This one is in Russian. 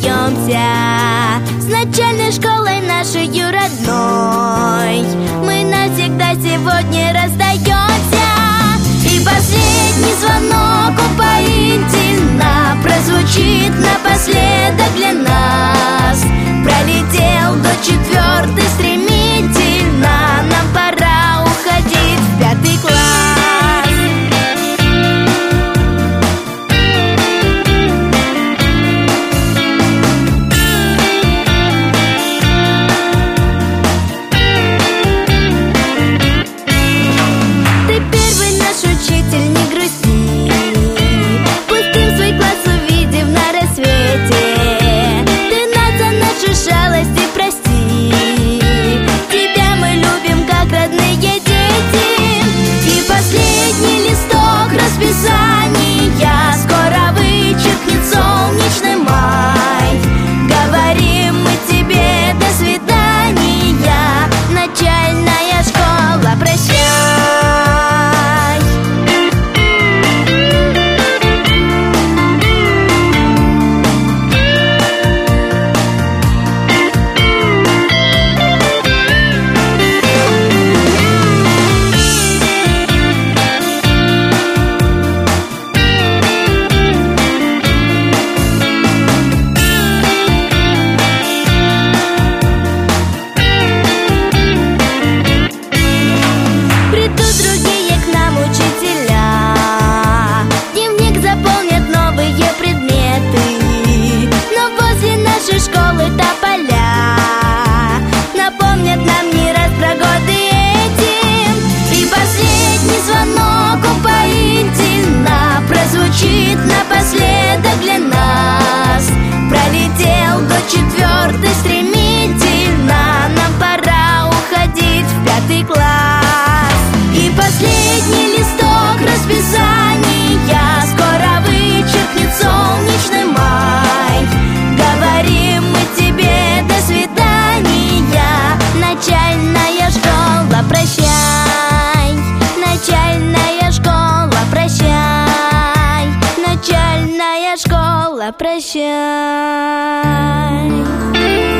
расстаемся с начальной школой нашей родной. Мы навсегда сегодня расстаемся. И последний звонок упоительно прозвучит напоследок для нас. Пролетел до 4-й стремительно, нам пора уходить в 5-й класс. Учитель, не грусти, пустым свой класс увидев на рассвете. Ты нас за наши шалости прости, тебя мы любим, как родные дети. И последний листок расписания скоро вычеркнет солнечный май. Говорим мы тебе до свидания, начальная школа, прощай. Школы тополя напомнят нам не раз про годы эти. И последний звонок упоительно прозвучит напоследок для нас. Пролетел до 4-й стремительно, нам пора уходить в 5-й класс. И последний листок расписания скоро вычеркнет солнечный май. Говорим мы тебе до свидания, начальная школа, прощай. Начальная школа, прощай. Начальная школа, прощай.